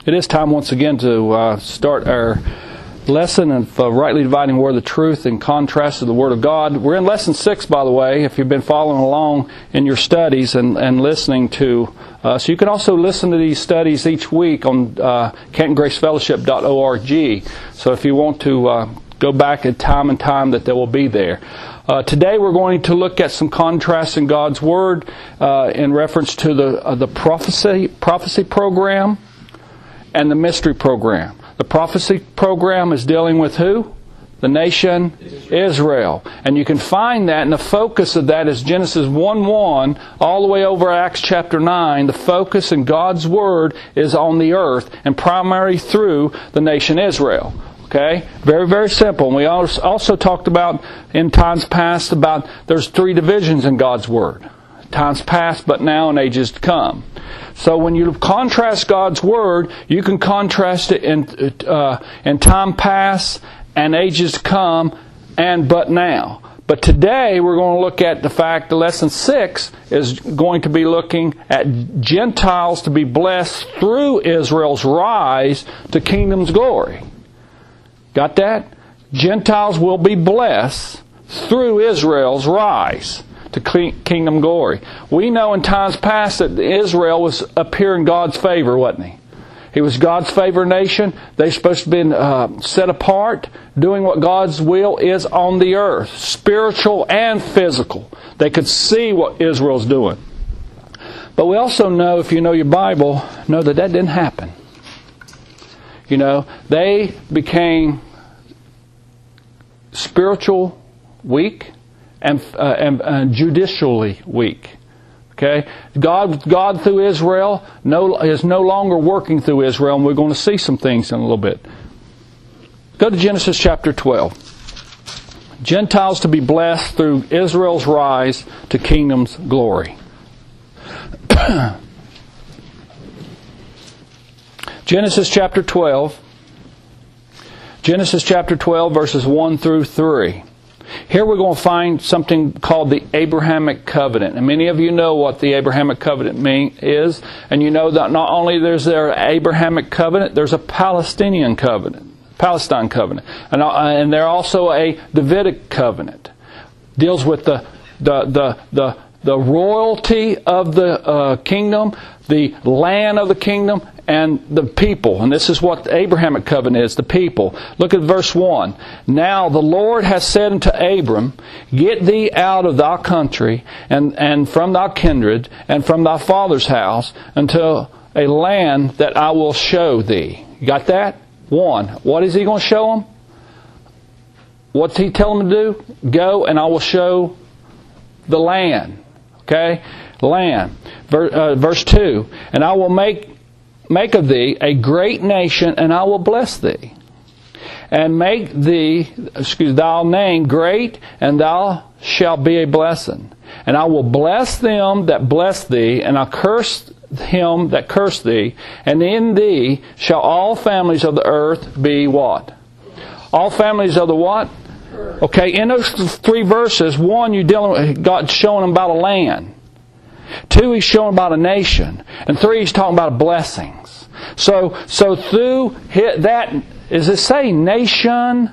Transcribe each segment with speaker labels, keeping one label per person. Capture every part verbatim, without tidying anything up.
Speaker 1: It is time once again to uh, start our lesson of uh, rightly dividing the word of the truth in contrast to the Word of God. We're in lesson six, by the way, if you've been following along in your studies and, and listening to. Uh, so you can also listen to these studies each week on uh, canton grace fellowship dot org. So if you want to uh, go back at time and time, that they will be there. Uh, today we're going to look at some contrasts in God's Word uh, in reference to the uh, the prophecy prophecy program and the mystery program. The prophecy program is dealing with who? The nation Israel. And you can find that, and the focus of that is Genesis one one all the way over Acts chapter nine. The focus in God's Word is on the earth and primarily through the nation Israel. Okay? Very, very simple. And we also talked about in times past about there's three divisions in God's Word. Times past, but now and ages to come. So when you contrast God's Word, you can contrast it in uh, in time past and ages to come and but now. But today we're going to look at the fact that lesson six is going to be looking at Gentiles to be blessed through Israel's rise to kingdom's glory. Got that? Gentiles will be blessed through Israel's rise to kingdom glory. We know in times past that Israel was up here in God's favor, wasn't he? He was God's favored nation. They're supposed to be uh, set apart, doing what God's will is on the earth, spiritual and physical. They could see what Israel's doing. But we also know, if you know your Bible, know that that didn't happen. You know, they became spiritual weak, And, uh, and, and judicially weak. Okay, God, God through Israel no, is no longer working through Israel, and we're going to see some things in a little bit. Go to Genesis chapter twelve. Gentiles to be blessed through Israel's rise to kingdom's glory. Genesis chapter twelve. Genesis chapter twelve, verses one through three. Here we're going to find something called the Abrahamic Covenant. And many of you know what the Abrahamic Covenant mean, is. And you know that not only there's their Abrahamic Covenant, there's a Palestinian Covenant. Palestine Covenant. And, uh, and there's also a Davidic Covenant. Deals with the, the, the, the, the royalty of the uh, kingdom, the land of the kingdom, and the people. And this is what the Abrahamic covenant is, the people. Look at verse one. Now the Lord has said unto Abram, Get thee out of thy country, and, and from thy kindred, and from thy father's house, unto a land that I will show thee. You got that? One. What is he going to show them? What's he tell them to do? Go, and I will show the land. Okay? Land. Verse two. And I will make Make of thee a great nation, and I will bless thee. And make thee, excuse, thy name great, and thou shalt be a blessing. And I will bless them that bless thee, and I'll curse him that curse thee. And in thee shall all families of the earth be what? All families of the what? Okay, in those three verses, one, you're dealing with God's showing them about a land. Two, he's showing about a nation. And three, he's talking about blessings. So, so through that, is it say nation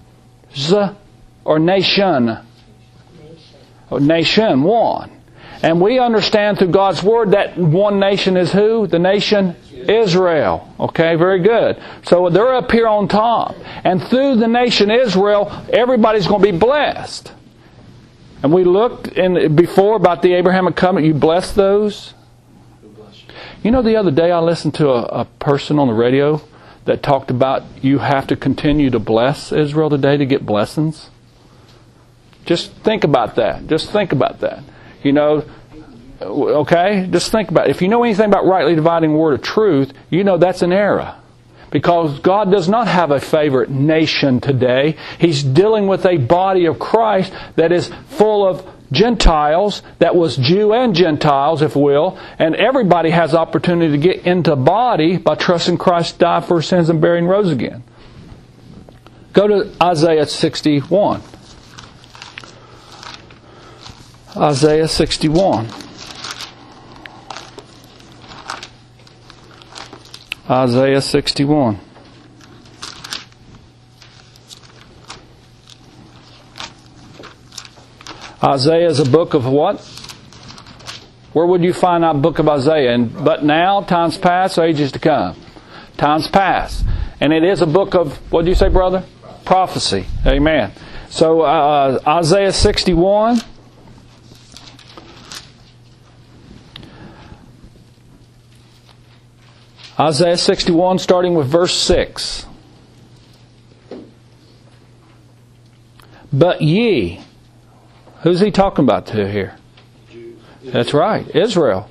Speaker 1: or nation? Or nation, one. And we understand through God's Word that one nation is who? The nation Israel. Okay, very good. So they're up here on top. And through the nation Israel, everybody's going to be blessed. And we looked in before about the Abrahamic covenant. You bless those. You know, the other day I listened to a, a person on the radio that talked about you have to continue to bless Israel today to get blessings. Just think about that. Just think about that. You know, okay? Just think about it. If you know anything about rightly dividing the word of truth, you know that's an error. Because God does not have a favorite nation today. He's dealing with a body of Christ that is full of Gentiles, that was Jew and Gentiles, if you will, and everybody has opportunity to get into body by trusting Christ died for sins and buried and rose again. Go to Isaiah sixty-one. Isaiah sixty-one. Isaiah sixty-one. Isaiah is a book of what? Where would you find that book of Isaiah? And but now, times past, ages to come. Times past. And it is a book of, what did you say, brother? Prophecy. Amen. So uh, Isaiah sixty-one. Isaiah sixty-one, starting with verse six. But ye, who's he talking about to here? That's right, Israel.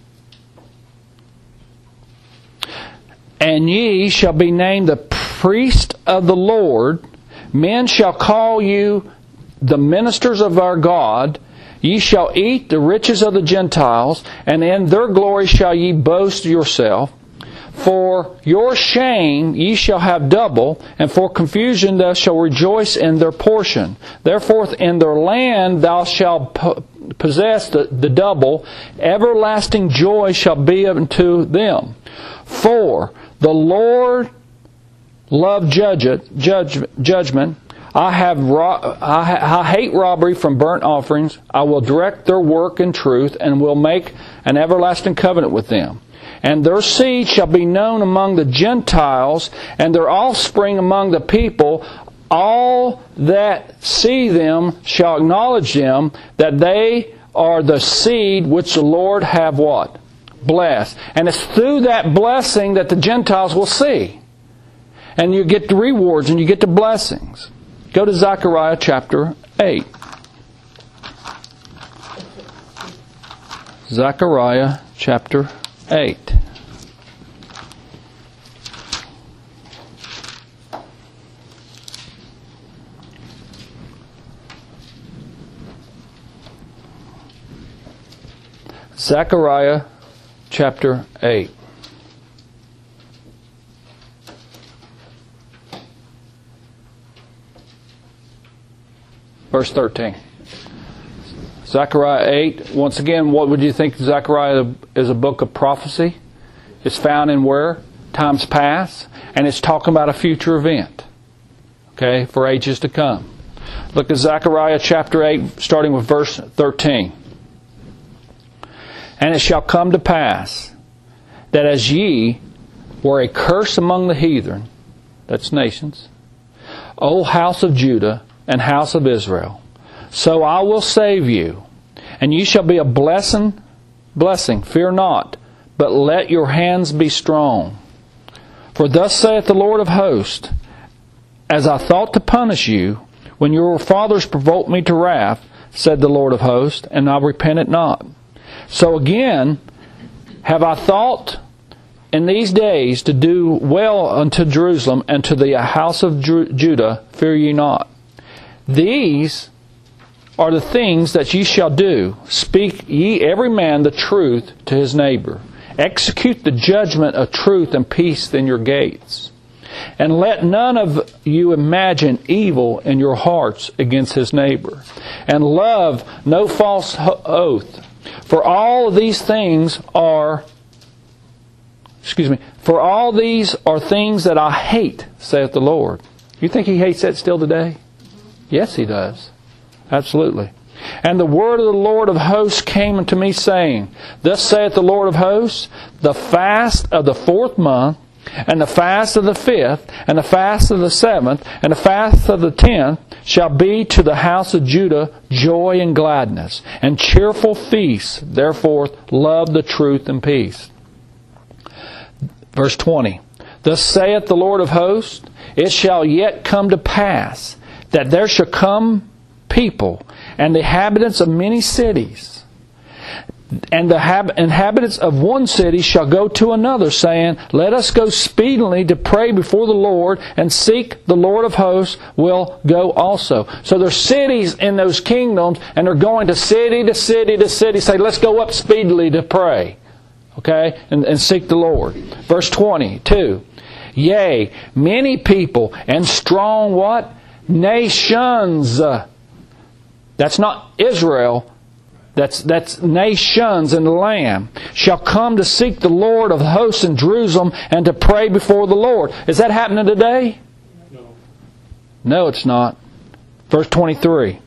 Speaker 1: And ye shall be named the priest of the Lord. Men shall call you the ministers of our God. Ye shall eat the riches of the Gentiles, and in their glory shall ye boast yourself. For your shame ye shall have double, and for confusion thou shalt rejoice in their portion. Therefore in their land thou shalt possess the, the double. Everlasting joy shall be unto them. For the Lord loved judge, judge, judgment. I have ro- I, I hate robbery from burnt offerings. I will direct their work in truth, and will make an everlasting covenant with them. And their seed shall be known among the Gentiles, and their offspring among the people. All that see them shall acknowledge them, that they are the seed which the Lord have what? Blessed. And it's through that blessing that the Gentiles will see. And you get the rewards and you get the blessings. Go to Zechariah chapter eight. Zechariah chapter eight. Zechariah chapter eight. Verse thirteen. Zechariah eight. Once again, what would you think Zechariah is a book of prophecy? It's found in where? Times past. And it's talking about a future event. Okay? For ages to come. Look at Zechariah chapter eight, starting with verse thirteen. And it shall come to pass that as ye were a curse among the heathen, that's nations, O house of Judah and house of Israel, so I will save you, and ye shall be a blessing, blessing, fear not, but let your hands be strong. For thus saith the Lord of hosts, as I thought to punish you, when your fathers provoked me to wrath, said the Lord of hosts, and I repented not. So again, have I thought in these days to do well unto Jerusalem and to the house of Judah, fear ye not. These are the things that ye shall do. Speak ye every man the truth to his neighbor. Execute the judgment of truth and peace in your gates. And let none of you imagine evil in your hearts against his neighbor. And love no false oath. For all of these things are, excuse me, for all these are things that I hate, saith the Lord. You think He hates that still today? Yes, He does. Absolutely. And the word of the Lord of hosts came unto me, saying, Thus saith the Lord of hosts, the fast of the fourth month, and the fast of the fifth, and the fast of the seventh, and the fast of the tenth, shall be to the house of Judah joy and gladness, and cheerful feasts. Therefore love the truth and peace. Verse twenty. Thus saith the Lord of hosts, it shall yet come to pass, that there shall come people, and the inhabitants of many cities, and the hab- inhabitants of one city shall go to another, saying, Let us go speedily to pray before the Lord, and seek the Lord of hosts will go also. So there's cities in those kingdoms, and they're going to city to city to city, say, let's go up speedily to pray. Okay? And, and seek the Lord. Verse twenty-two. Yea, many people and strong what? Nations. That's not Israel. that's, that's nations in the Lamb, shall come to seek the Lord of hosts in Jerusalem and to pray before the Lord. Is that happening today?
Speaker 2: No.
Speaker 1: No, it's not. Verse twenty-three.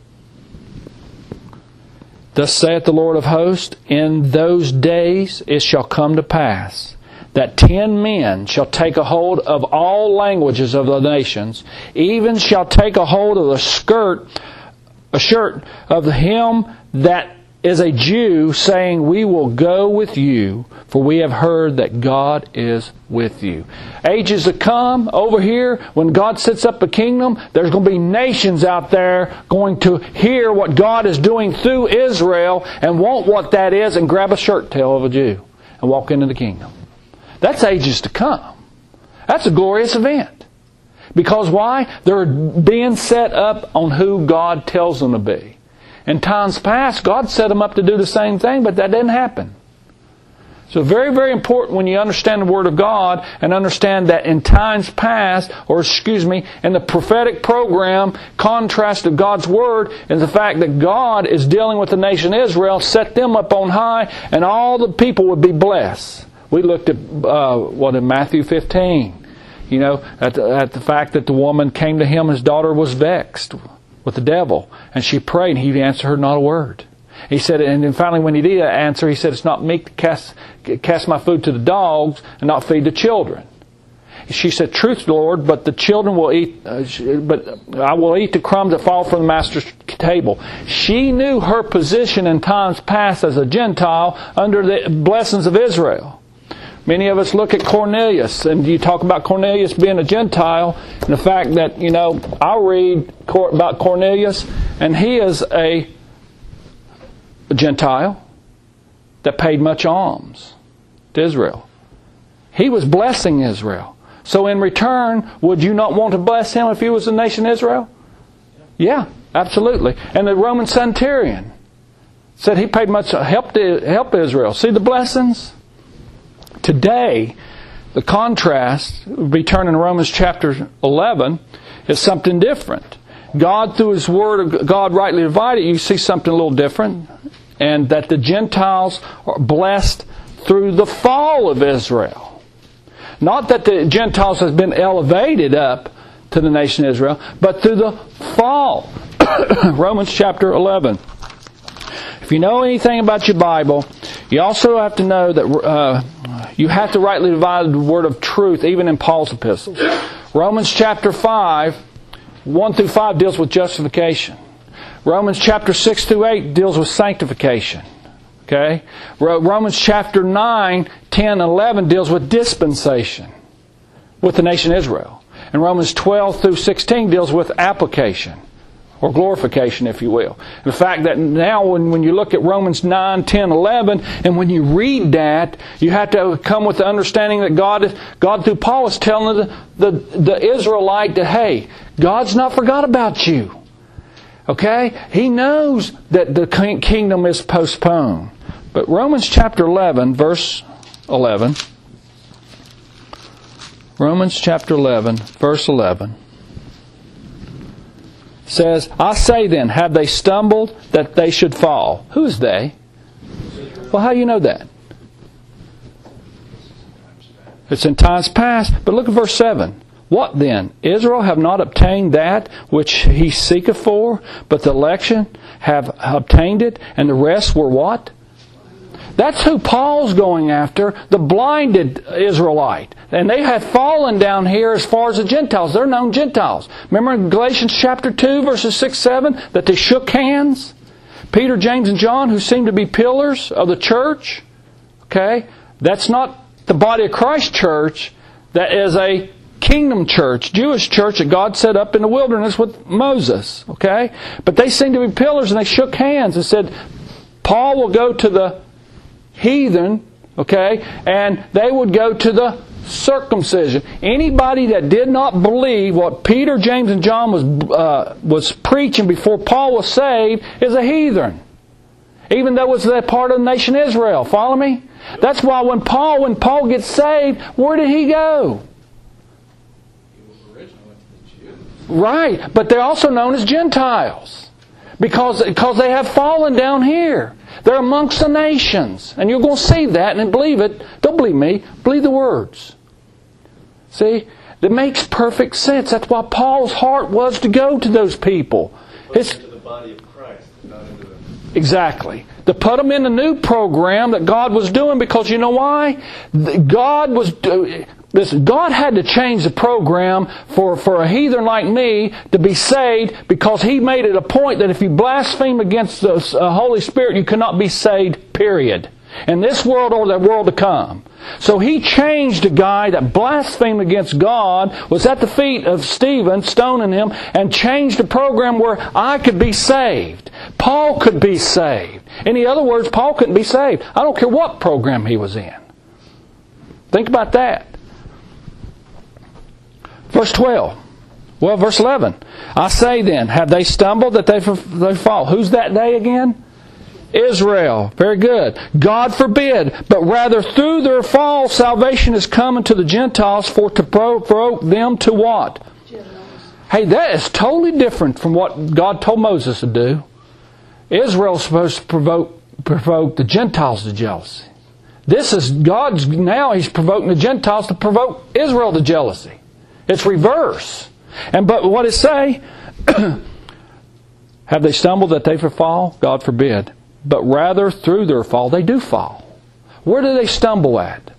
Speaker 1: Thus saith the Lord of hosts, in those days it shall come to pass that ten men shall take a hold of all languages of the nations, even shall take a hold of the skirt, a shirt of him that is a Jew, saying, we will go with you, for we have heard that God is with you. Ages to come, over here, when God sets up a kingdom, there's going to be nations out there going to hear what God is doing through Israel and want what that is and grab a shirt tail of a Jew and walk into the kingdom. That's ages to come. That's a glorious event. Because why? They're being set up on who God tells them to be. In times past, God set them up to do the same thing, but that didn't happen. So very, very important when you understand the Word of God and understand that in times past, or excuse me, in the prophetic program, contrast of God's Word is the fact that God is dealing with the nation Israel, set them up on high, and all the people would be blessed. We looked at, uh, what, in Matthew fifteen, you know, at the, at the fact that the woman came to him, his daughter was vexed with the devil, and she prayed, and he answered her not a word. He said, and then finally when he did answer, he said, it's not meet to cast, cast my food to the dogs and not feed the children. She said, truth, Lord, but the children will eat, uh, but I will eat the crumbs that fall from the master's table. She knew her position in times past as a Gentile under the blessings of Israel. Many of us look at Cornelius, and you talk about Cornelius being a Gentile, and the fact that, you know, I read about Cornelius, and he is a, a Gentile that paid much alms to Israel. He was blessing Israel. So in return, would you not want to bless him if he was the nation Israel? Yeah, absolutely. And the Roman centurion said he paid much help to help Israel. See the blessings? Today, the contrast, we turn in Romans chapter eleven, is something different. God, through His Word, God rightly divided, you see something a little different. And that the Gentiles are blessed through the fall of Israel. Not that the Gentiles has been elevated up to the nation Israel, but through the fall. Romans chapter eleven. If you know anything about your Bible, you also have to know that uh, you have to rightly divide the word of truth, even in Paul's epistles. Romans chapter five, one through five deals with justification. Romans chapter six through eight deals with sanctification. Okay? Romans chapter nine, ten, and eleven deals with dispensation with the nation Israel. And Romans twelve through sixteen deals with application, or glorification, if you will. The fact that now when, when you look at Romans nine, ten, eleven, and when you read that, you have to come with the understanding that God, God through Paul is telling the, the, the Israelite that, hey, God's not forgot about you. Okay? He knows that the kingdom is postponed. But Romans chapter eleven, verse eleven. Romans chapter eleven, verse eleven. Says, I say then, have they stumbled that they should fall? Who is they? Well, how do you know that? It's in times past. But look at verse seven. What then? Israel have not obtained that which he seeketh for, but the election have obtained it, and the rest were what? That's who Paul's going after, the blinded Israelite. And they have fallen down here as far as the Gentiles. They're known Gentiles. Remember in Galatians chapter two, verses six, seven, that they shook hands? Peter, James, and John, who seem to be pillars of the church. Okay? That's not the body of Christ church. That is a kingdom church, Jewish church that God set up in the wilderness with Moses. Okay? But they seem to be pillars, and they shook hands and said, Paul will go to the heathen, okay, and they would go to the circumcision. Anybody that did not believe what Peter, James, and John was uh, was preaching before Paul was saved is a heathen. Even though it was a part of the nation Israel. Follow me? That's why when Paul, when Paul gets saved, where did he go?
Speaker 2: He was originally the Jews.
Speaker 1: Right, but they're also known as Gentiles. Because, because they have fallen down here. They're amongst the nations. And you're going to see that and believe it. Don't believe me. Believe the words. See? It makes perfect sense. That's why Paul's heart was to go to those people.
Speaker 3: It's into the body of Christ, not into the...
Speaker 1: Exactly. To put them in the new program that God was doing, because you know why? God was... Listen, God had to change the program for, for a heathen like me to be saved, because He made it a point that if you blaspheme against the uh, Holy Spirit, you cannot be saved, period. In this world or the world to come. So He changed a guy that blasphemed against God, was at the feet of Stephen, stoning him, and changed the program where I could be saved. Paul could be saved. In other words, Paul couldn't be saved. I don't care what program he was in. Think about that. Verse twelve. Well, verse eleven. I say then, have they stumbled that they, they fall? Who's that they again? Israel. Very good. God forbid, but rather through their fall salvation is coming to the Gentiles for to provoke them to what? Hey, that is totally different from what God told Moses to do. Israel's supposed to provoke, provoke the Gentiles to jealousy. This is God's, now He's provoking the Gentiles to provoke Israel to jealousy. It's reverse. And but what it say? Have they stumbled that they fall? God forbid. But rather through their fall they do fall. Where do they stumble at?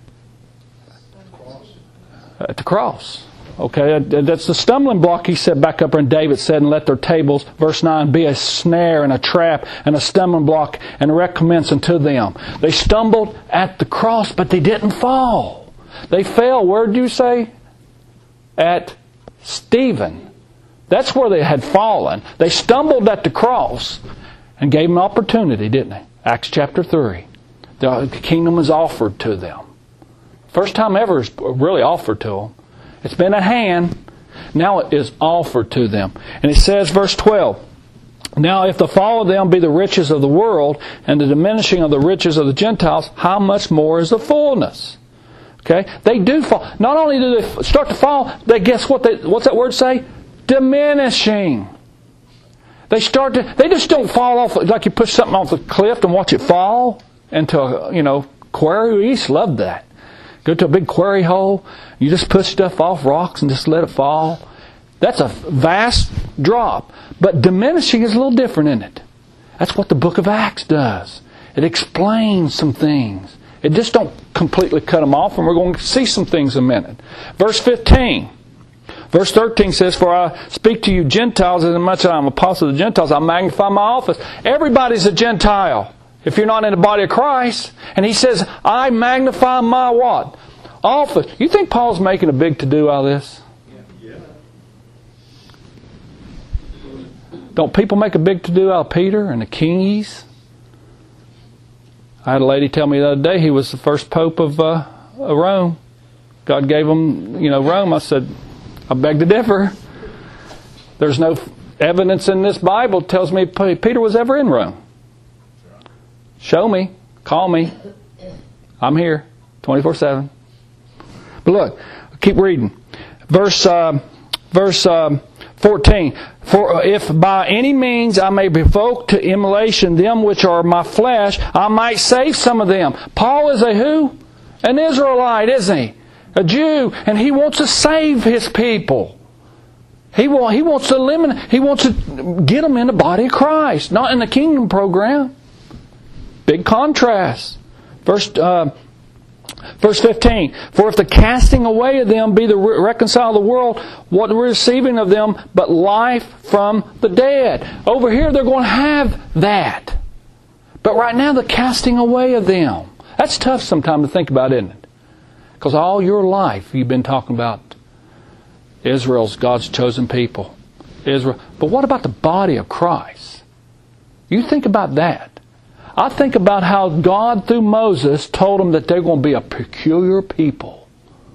Speaker 1: At the cross. Okay, that's the stumbling block, he said back up when David said, and let their tables, verse nine, be a snare and a trap and a stumbling block and a recompense unto them. They stumbled at the cross, but they didn't fall. They fell, where did you say? At Stephen. That's where they had fallen. They stumbled at the cross and gave them opportunity, didn't they? Acts chapter three. The kingdom was offered to them. First time ever it's really offered to them. It's been at hand. Now it is offered to them. And it says, verse twelve, now if the fall of them be the riches of the world, and the diminishing of the riches of the Gentiles, how much more is the fullness? Okay? They do fall. Not only do they start to fall, they guess what? They, what's that word say? Diminishing. They start to, they just don't fall off like you push something off the cliff and watch it fall into a, you know, quarry. We used to love that. Go to a big quarry hole, you just push stuff off rocks and just let it fall. That's a vast drop. But diminishing is a little different, isn't it? That's what the book of Acts does. It explains some things. It just don't completely cut them off, and we're going to see some things in a minute. Verse fifteen. Verse thirteen says, for I speak to you Gentiles, as much as I'm apostle of the Gentiles, I magnify my office. Everybody's a Gentile if you're not in the body of Christ. And he says, I magnify my what? Office. You think Paul's making a big to-do out of this?
Speaker 3: Yeah.
Speaker 1: Don't people make a big to-do out of Peter and the Kings? I had a lady tell me the other day he was the first pope of uh, Rome. God gave him, you know, Rome. I said, I beg to differ. There's no evidence in this Bible that tells me Peter was ever in Rome. Show me. Call me. I'm here. twenty-four seven. But look, keep reading. Verse uh, verse uh, fourteen. For if by any means I may provoke to immolation them which are my flesh, I might save some of them. Paul is a who? An Israelite, isn't he? A Jew, and he wants to save his people. He want, he wants to eliminate, he wants to get them in the body of Christ, not in the kingdom program. Big contrast. Verse, uh, verse fifteen. For if the casting away of them be the re- reconcile of the world, what the receiving of them but life from the dead. Over here they're going to have that. But right now the casting away of them. That's tough sometimes to think about, isn't it? Because all your life you've been talking about Israel's God's chosen people. Israel. But what about the body of Christ? You think about that. I think about how God through Moses told them that they're going to be a peculiar people.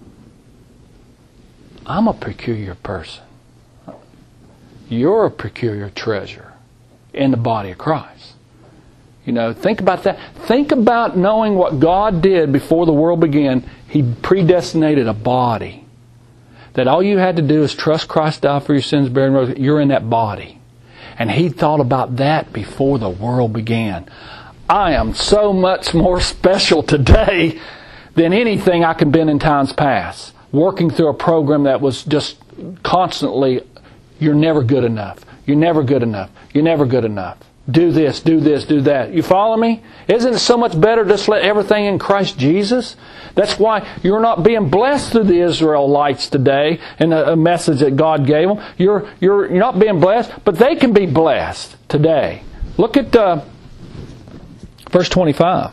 Speaker 1: I'm a peculiar person. You're a peculiar treasure in the body of Christ. You know, think about that. Think about knowing what God did before the world began. He predestinated a body. That all you had to do is trust Christ died for your sins, buried and rose. You're in that body. And He thought about that before the world began. I am so much more special today than anything I could have been in times past. Working through a program that was just constantly, you're never good enough. You're never good enough. You're never good enough. Do this, do this, do that. You follow me? Isn't it so much better just let everything in Christ Jesus? That's why you're not being blessed through the Israelites today in a, a message that God gave them. You're, you're, you're not being blessed, but they can be blessed today. Look at uh, verse twenty-five.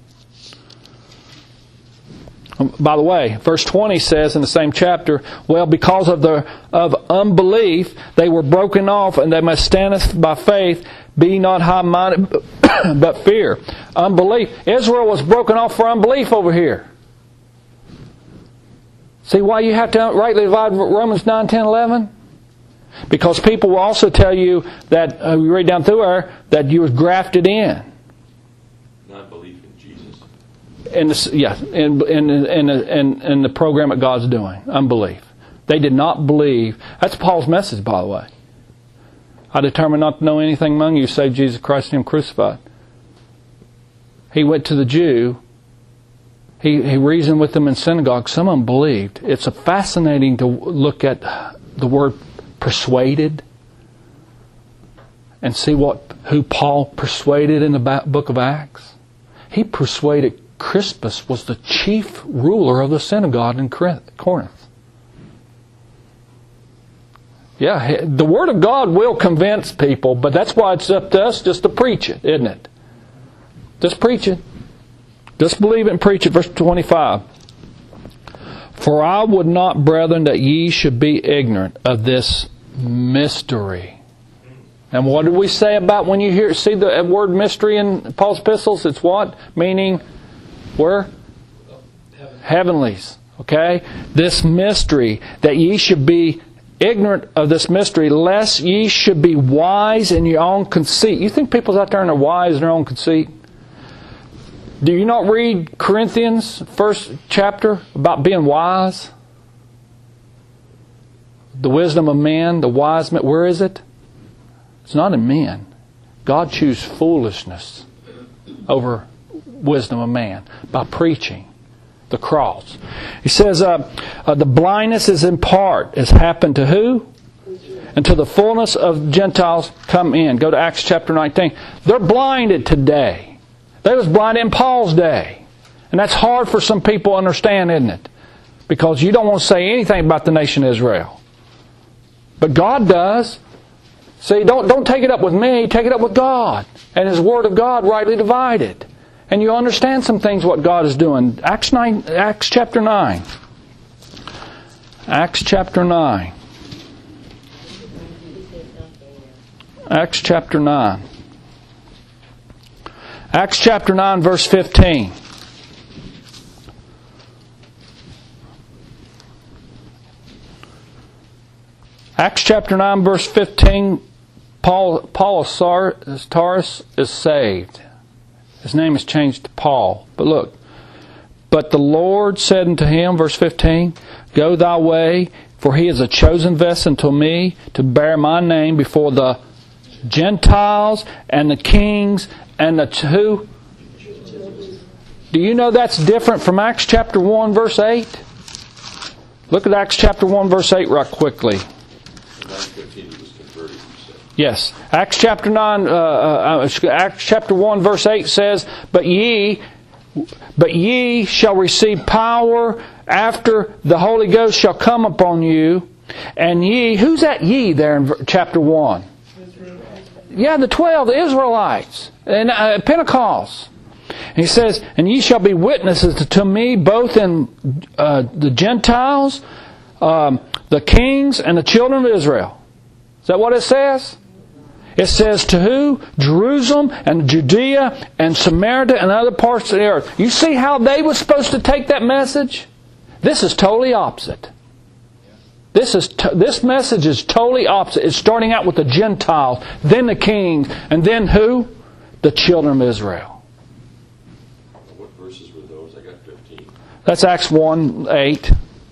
Speaker 1: By the way, verse twenty says in the same chapter, well, because of the of unbelief, they were broken off, and they must stand by faith. Be not high-minded, but fear. Unbelief. Israel was broken off for unbelief over here. See why you have to rightly divide Romans nine, ten, eleven? Because people will also tell you that, uh, we read down through there, that you were grafted in.
Speaker 3: Not belief in Jesus.
Speaker 1: In the, yeah, in, in, in, in, in the program that God's doing. Unbelief. They did not believe. That's Paul's message, by the way. I determined not to know anything among you save Jesus Christ and Him crucified. He went to the Jew. He, he reasoned with them in synagogue. Some of them believed. It's a fascinating to look at the word persuaded and see what who Paul persuaded in the book of Acts. He persuaded Crispus was the chief ruler of the synagogue in Corinth. Yeah, the Word of God will convince people, but that's why it's up to us just to preach it, isn't it? Just preach it. Just believe it and preach it. Verse twenty-five. For I would not, brethren, that ye should be ignorant of this mystery. And what did we say about when you hear see the word mystery in Paul's epistles? It's what? Meaning, where?
Speaker 2: Heaven.
Speaker 1: Heavenlies. Okay? This mystery, that ye should be ignorant of this mystery, lest ye should be wise in your own conceit. You think people's out there and are wise in their own conceit? Do you not read Corinthians, first chapter, about being wise? The wisdom of men, the wise men, where is it? It's not in men. God chose foolishness over wisdom of man by preaching the cross. He says, uh, uh, the blindness is in part. Has happened to who? Until the fullness of Gentiles come in. Go to Acts chapter nineteen. They're blinded today. They was blinded in Paul's day. And that's hard for some people to understand, isn't it? Because you don't want to say anything about the nation of Israel. But God does. See, don't, don't take it up with me. Take it up with God. And His Word of God rightly divided. And you'll understand some things what God is doing. Acts nine, Acts chapter nine. Acts chapter nine. Acts chapter nine. Acts chapter nine, verse fifteen. Acts chapter nine, verse fifteen. Paul, Paul of Tarsus is saved. His name is changed to Paul. But look. But the Lord said unto him, verse fifteen, Go thy way, for he is a chosen vessel unto me to bear my name before the Gentiles and the kings and the who? Do you know that's different from Acts chapter one, verse eight? Look at Acts chapter one, verse eight right quickly. Yes. Acts chapter nine, uh, uh, Acts chapter one, verse eight says, But ye, but ye shall receive power after the Holy Ghost shall come upon you. And ye, who's that ye there in chapter one? Yeah, the twelve, the Israelites, and uh, Pentecost. And he says, And ye shall be witnesses to me both in uh, the Gentiles, um, the kings, and the children of Israel. Is that what it says? It says to who? Jerusalem and Judea and Samaria and other parts of the earth. You see how they were supposed to take that message? This is totally opposite. This is to, this message is totally opposite. It's starting out with the Gentiles, then the kings, and then who? The children of Israel.
Speaker 3: What verses were those? I got fifteen.
Speaker 1: That's Acts one eight.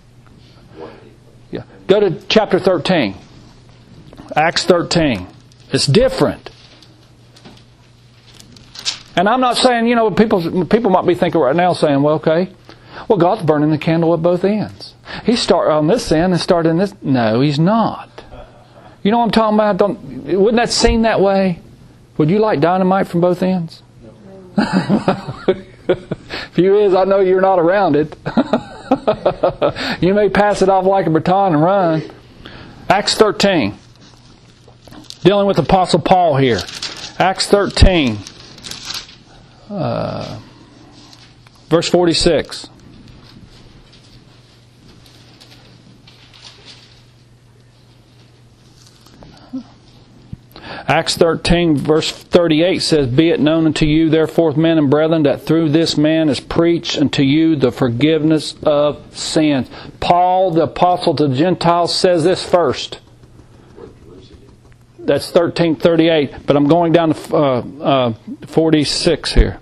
Speaker 1: Yeah. Go to chapter thirteen. Acts thirteen. It's different. And I'm not saying, you know, people people might be thinking right now saying, well, okay, well, God's burning the candle at both ends. He's starting on this end and starting this. No, He's not. You know what I'm talking about? Don't, wouldn't that seem that way? Would you like dynamite from both ends? If you is, I know you're not around it. You may pass it off like a baton and run. Acts thirteen. Dealing with Apostle Paul here. Acts thirteen. Uh, verse forty-six. Acts thirteen verse thirty-eight says, Be it known unto you, therefore, men and brethren, that through this man is preached unto you the forgiveness of sins. Paul, the apostle to the Gentiles, says this first. That's thirteen thirty-eight, but I'm going down to uh, uh, forty-six here.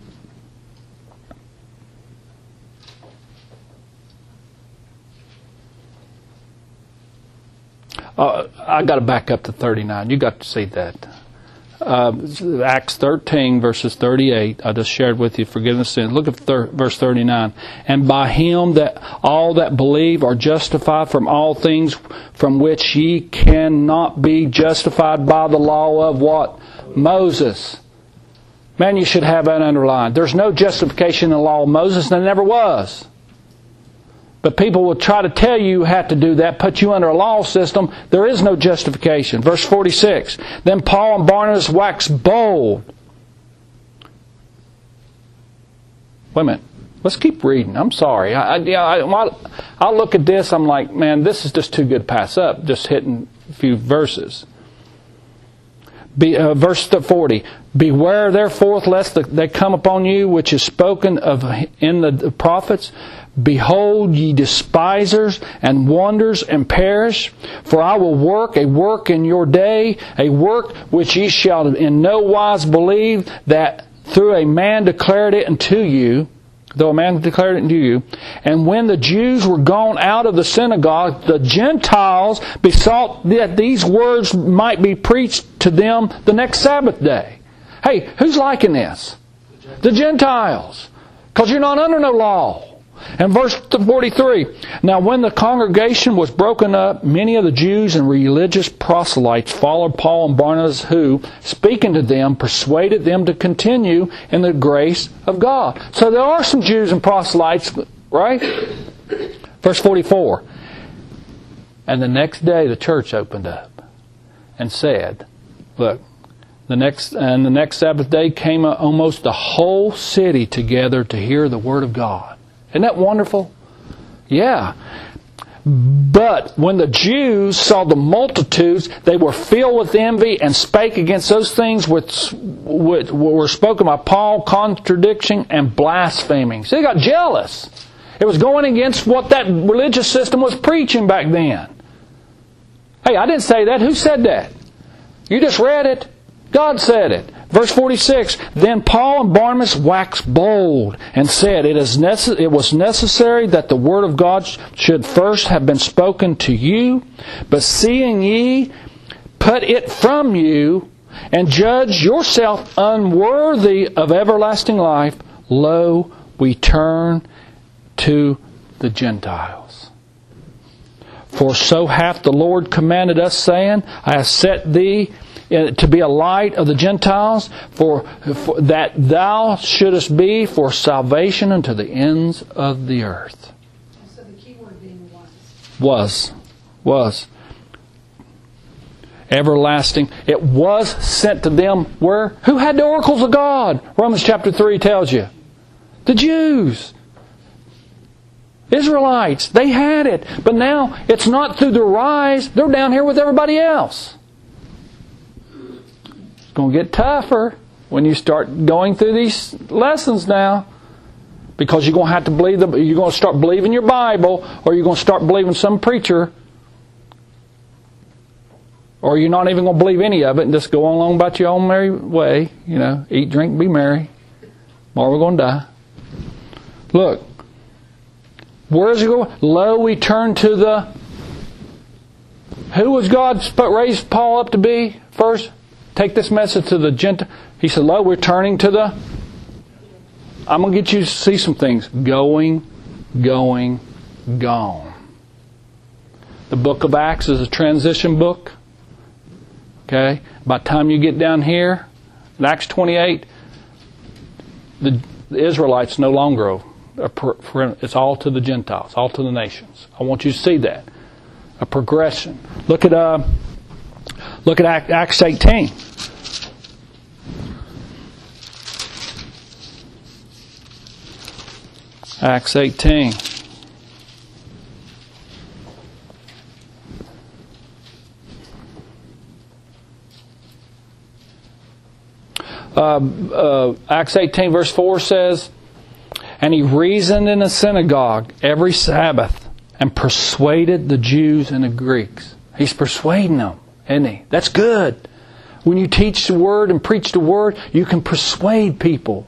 Speaker 1: Uh, I got to back up to thirty-nine. You got to see that. Uh, Acts thirteen, verses thirty-eight. I just shared with you forgiveness of sins. Look at thir- verse thirty-nine. And by Him that all that believe are justified from all things from which ye cannot be justified by the law of what? Moses. Man, you should have that underlined. There's no justification in the law of Moses, and there never was. But people will try to tell you you have to do that, put you under a law system. There is no justification. Verse forty-six. Then Paul and Barnabas waxed bold. Wait a minute. Let's keep reading. I'm sorry. I, I, yeah, I, I look at this, I'm like, man, this is just too good to pass up, just hitting a few verses. Be, uh, verse forty. Beware therefore lest they come upon you, which is spoken of in the prophets. Behold, ye despisers, and wonders, and perish. For I will work a work in your day, a work which ye shall in no wise believe, that through a man declared it unto you, though a man declared it unto you. And when the Jews were gone out of the synagogue, the Gentiles besought that these words might be preached to them the next Sabbath day. Hey, who's liking this? The Gentiles. Because you're not under no law. And verse forty-three, Now when the congregation was broken up, many of the Jews and religious proselytes followed Paul and Barnabas, who, speaking to them, persuaded them to continue in the grace of God. So there are some Jews and proselytes, right? Verse forty-four, And the next day the church opened up and said, look, the next and the next Sabbath day came almost the whole city together to hear the word of God. Isn't that wonderful? Yeah. But when the Jews saw the multitudes, they were filled with envy and spake against those things which, which were spoken by Paul, contradiction and blaspheming. So they got jealous. It was going against what that religious system was preaching back then. Hey, I didn't say that. Who said that? You just read it. God said it. Verse forty-six, Then Paul and Barnabas waxed bold and said, it, is necess- it was necessary that the word of God should first have been spoken to you, but seeing ye put it from you, and judge yourself unworthy of everlasting life, lo, we turn to the Gentiles. For so hath the Lord commanded us, saying, I have set thee to be a light of the Gentiles, for, for that thou shouldest be for salvation unto the ends of the earth.
Speaker 4: So the key word being was.
Speaker 1: Was. Was. Everlasting. It was sent to them where? Who had the oracles of God? Romans chapter three tells you. The Jews. Israelites. They had it. But now it's not through their eyes. They're down here with everybody else. It's going to get tougher when you start going through these lessons now, because you're going to have to believe the, you're going to start believing your Bible, or you're going to start believing some preacher, or you're not even going to believe any of it and just go along about your own merry way. You know, eat, drink, be merry. Tomorrow we're going to die. Look, where is it going? Lo, we turn to the. Who was God raised Paul up to be first? Take this message to the Gentiles. He said, lo, we're turning to the I'm going to get you to see some things. Going, going, gone. The book of Acts is a transition book. Okay? By the time you get down here, in Acts twenty-eight, the, the Israelites no longer are, it's all to the Gentiles, all to the nations. I want you to see that. A progression. Look at uh, look at Acts eighteen. Acts eighteen. Uh, uh, Acts eighteen verse four says, "And he reasoned in the synagogue every Sabbath and persuaded the Jews and the Greeks." He's persuading them, isn't he? That's good. When you teach the Word and preach the Word, you can persuade people.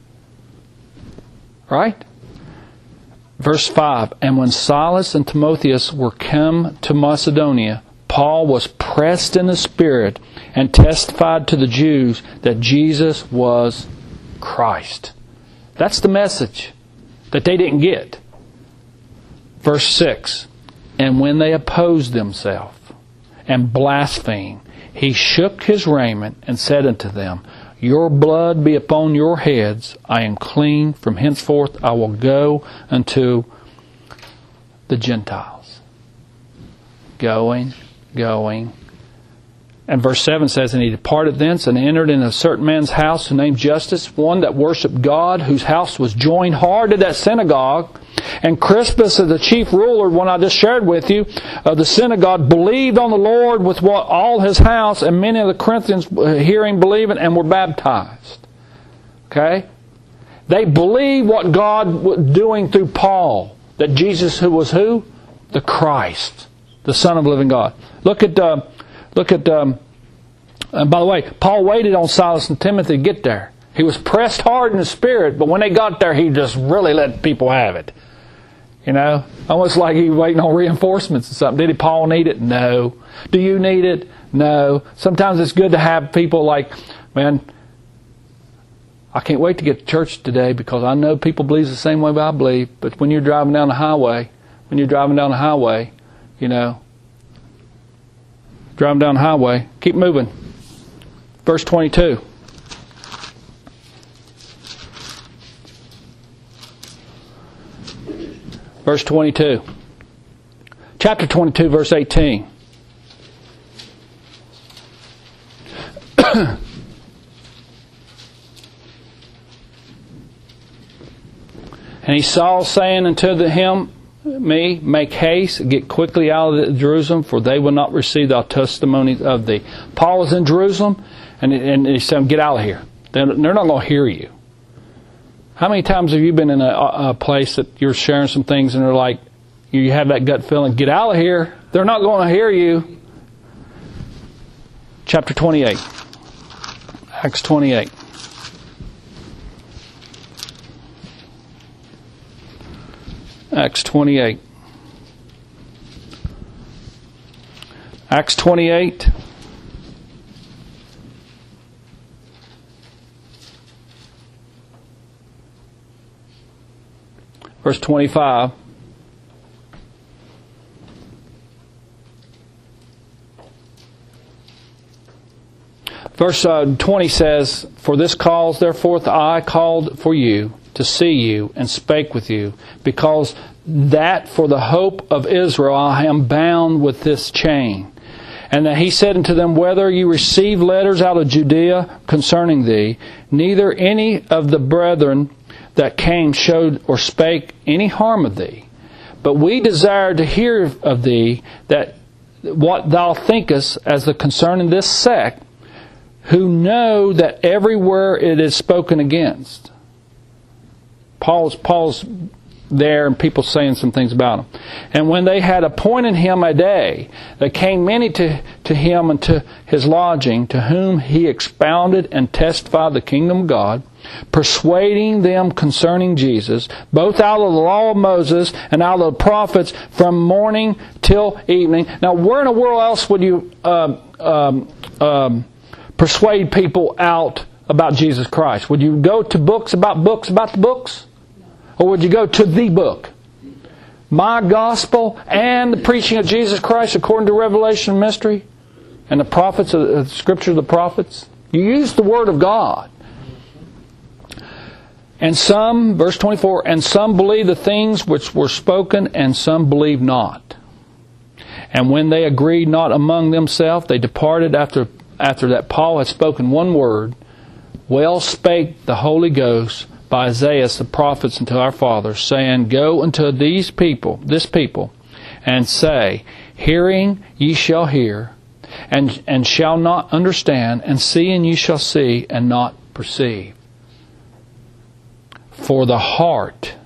Speaker 1: Right? Verse five, "And when Silas and Timotheus were come to Macedonia, Paul was pressed in the Spirit and testified to the Jews that Jesus was Christ." That's the message that they didn't get. Verse six, "And when they opposed themselves and blasphemed, he shook his raiment and said unto them, Your blood be upon your heads. I am clean. From henceforth I will go unto the Gentiles." Going, going. And verse seven says, "And he departed thence and entered in a certain man's house who named Justus, one that worshipped God, whose house was joined hard to that synagogue. And Crispus, as the chief ruler, one I just shared with you, of the synagogue, believed on the Lord with what all his house, and many of the Corinthians hearing, believing, and were baptized." Okay? They believed what God was doing through Paul. That Jesus, who was who? The Christ, the Son of the living God. Look at, uh, look at. Um, and by the way, Paul waited on Silas and Timothy to get there. He was pressed hard in the Spirit, but when they got there, he just really let people have it. You know, almost like he was waiting on reinforcements or something. Did Paul need it? No. Do you need it? No. Sometimes it's good to have people like, man, I can't wait to get to church today because I know people believe the same way I believe. But when you're driving down the highway, when you're driving down the highway, you know, driving down the highway, keep moving. Verse twenty-two. Verse twenty-two. Chapter twenty-two, verse eighteen. "And he saw, saying unto him, me, make haste, get quickly out of Jerusalem, for they will not receive thy testimony of thee." Paul was in Jerusalem, and, and he said, get out of here. They're, they're not going to hear you. How many times have you been in a, a place that you're sharing some things and they're like, you have that gut feeling, get out of here. They're not going to hear you. Chapter twenty-eight. Acts twenty-eight. Acts twenty-eight. Acts twenty-eight. Verse twenty-five. Verse uh, twenty says, "For this cause, therefore, I called for you to see you and spake with you, because that for the hope of Israel I am bound with this chain." And that he said unto them, "Whether you receive letters out of Judea concerning thee, neither any of the brethren that came showed or spake any harm of thee. But we desire to hear of thee that what thou thinkest as the concerning this sect, who know that everywhere it is spoken against." Paul's Paul's there, and people saying some things about him. "And when they had appointed him a day, there came many to, to him and to his lodging, to whom he expounded and testified the kingdom of God, persuading them concerning Jesus, both out of the law of Moses and out of the prophets, from morning till evening." Now, where in the world else would you uh, um, um, persuade people out about Jesus Christ? Would you go to books about books about the books? Or would you go to the book? My gospel and the preaching of Jesus Christ according to Revelation mystery and the prophets, of the Scripture of the prophets. You use the Word of God. And some, verse twenty-four, and some believe the things which were spoken, and some believe not. And when they agreed not among themselves, they departed after, after that Paul had spoken one word. Well spake the Holy Ghost by Isaiah the prophets unto our fathers, saying, Go unto these people, this people, and say, Hearing ye shall hear, and, and shall not understand, and seeing ye shall see, and not perceive. For the heart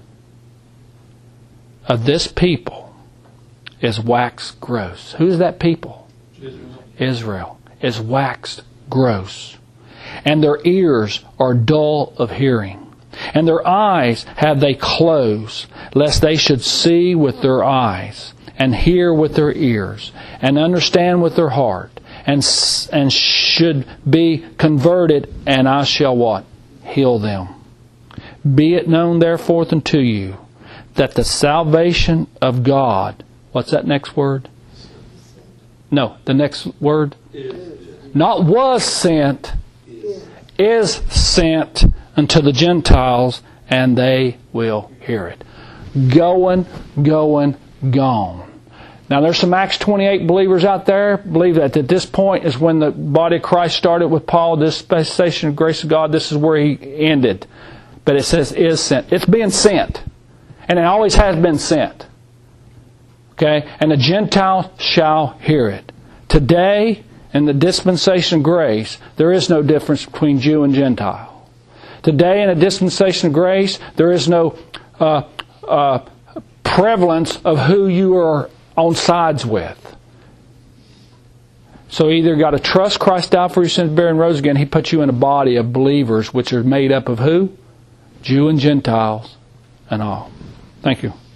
Speaker 1: of this people is waxed gross. Who's that people? Israel. Israel is waxed gross. And their ears are dull of hearing. And their eyes have they closed, lest they should see with their eyes, and hear with their ears, and understand with their heart, and, and should be converted, and I shall what? Heal them. Be it known therefore unto you, that the salvation of God, what's that next word? No, the next word? Not was sent, is sent unto the Gentiles, and they will hear it. Going, going, gone. Now there's some Acts twenty-eight believers out there believe that at this point is when the body of Christ started with Paul, this dispensation of grace of God, this is where he ended. But it says is sent. It's being sent. And it always has been sent. Okay? And the Gentile shall hear it. Today, in the dispensation of grace, there is no difference between Jew and Gentile. Today, in a dispensation of grace, there is no uh, uh, prevalence of who you are on sides with. So you either got to trust Christ died for your sins, buried, and rose again. He put you in a body of believers which are made up of who? Jew and Gentiles and all. Thank you.